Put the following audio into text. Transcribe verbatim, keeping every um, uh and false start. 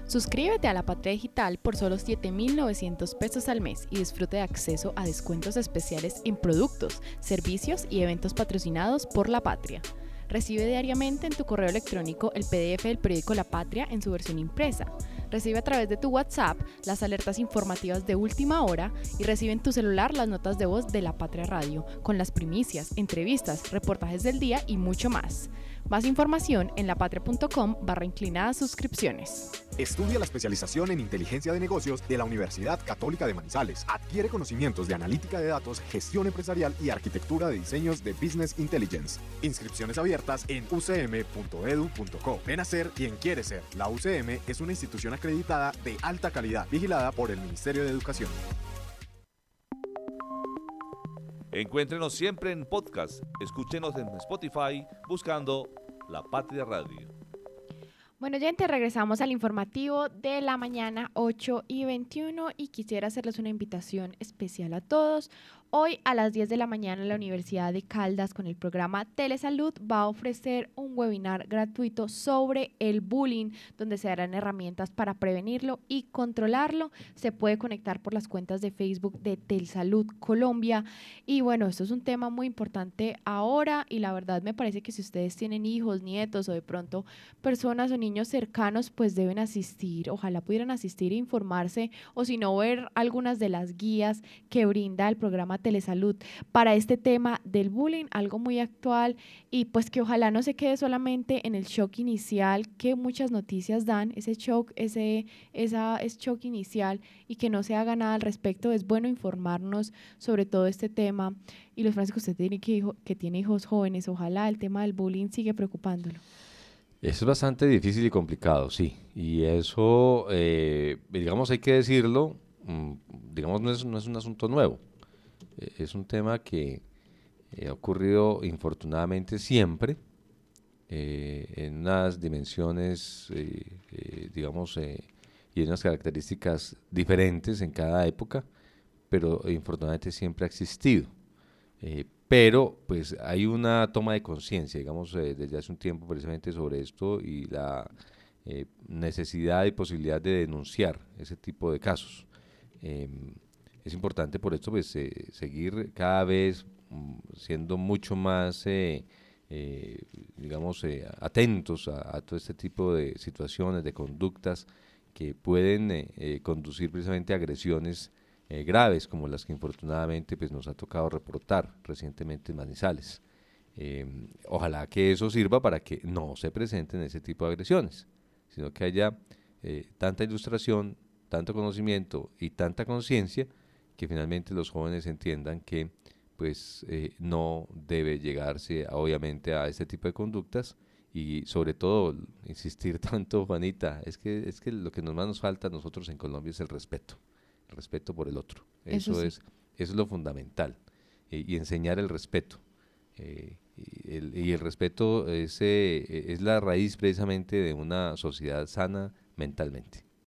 Suscríbete a La Patria Digital por solo siete mil novecientos pesos al mes y disfrute de acceso a descuentos especiales en productos, servicios y eventos patrocinados por La Patria. Recibe diariamente en tu correo electrónico el P D F del periódico La Patria en su versión impresa. Recibe a través de tu WhatsApp las alertas informativas de última hora y recibe en tu celular las notas de voz de La Patria Radio, con las primicias, entrevistas, reportajes del día y mucho más. Más información en lapatria.com barra inclinadas suscripciones. Estudia la especialización en inteligencia de negocios de la Universidad Católica de Manizales. Adquiere conocimientos de analítica de datos, gestión empresarial y arquitectura de diseños de Business Intelligence. Inscripciones abiertas en u c m punto e d u punto co. Ven a ser quien quiere ser. La U C M es una institución acreditada de alta calidad, vigilada por el Ministerio de Educación. Encuéntrenos siempre en podcast. Escúchenos en Spotify buscando La Patria Radio. Bueno, gente, regresamos al informativo de la mañana ocho y veintiuno y quisiera hacerles una invitación especial a todos. Hoy a las diez de la mañana la Universidad de Caldas con el programa Telesalud va a ofrecer un webinar gratuito sobre el bullying, donde se darán herramientas para prevenirlo y controlarlo. Se puede conectar por las cuentas de Facebook de Telesalud Colombia. Y bueno, esto es un tema muy importante ahora y la verdad me parece que si ustedes tienen hijos, nietos o de pronto personas o niños cercanos, pues deben asistir. Ojalá pudieran asistir e informarse o si no ver algunas de las guías que brinda el programa Telesalud para este tema del bullying, algo muy actual y pues que ojalá no se quede solamente en el shock inicial que muchas noticias dan, ese shock, ese, esa, ese shock inicial y que no se haga nada al respecto. Es bueno informarnos sobre todo este tema y los Francisco, usted tiene que, hijo, que tiene hijos jóvenes, ojalá el tema del bullying sigue preocupándolo. Eso es bastante difícil y complicado, sí, y eso, eh, digamos, hay que decirlo, digamos, no es, no es un asunto nuevo. Es un tema que eh, ha ocurrido infortunadamente siempre eh, en unas dimensiones, eh, eh, digamos, eh, y en unas características diferentes en cada época, pero infortunadamente siempre ha existido. Eh, pero pues hay una toma de conciencia, digamos, eh, desde hace un tiempo precisamente sobre esto y la eh, necesidad y posibilidad de denunciar ese tipo de casos. Eh, Es importante por esto pues eh, seguir cada vez mm, siendo mucho más, eh, eh, digamos, eh, atentos a, a todo este tipo de situaciones, de conductas que pueden eh, eh, conducir precisamente a agresiones eh, graves como las que infortunadamente pues, nos ha tocado reportar recientemente en Manizales. Eh, ojalá que eso sirva para que no se presenten ese tipo de agresiones, sino que haya eh, tanta ilustración, tanto conocimiento y tanta conciencia que finalmente los jóvenes entiendan que pues eh, no debe llegarse a, obviamente a este tipo de conductas y sobre todo insistir tanto, Juanita, es que es que lo que nos más nos falta a nosotros en Colombia es el respeto, el respeto por el otro, eso, eso sí. es eso es lo fundamental eh, y enseñar el respeto eh, y, el, y el respeto es, eh, es la raíz precisamente de una sociedad sana mentalmente.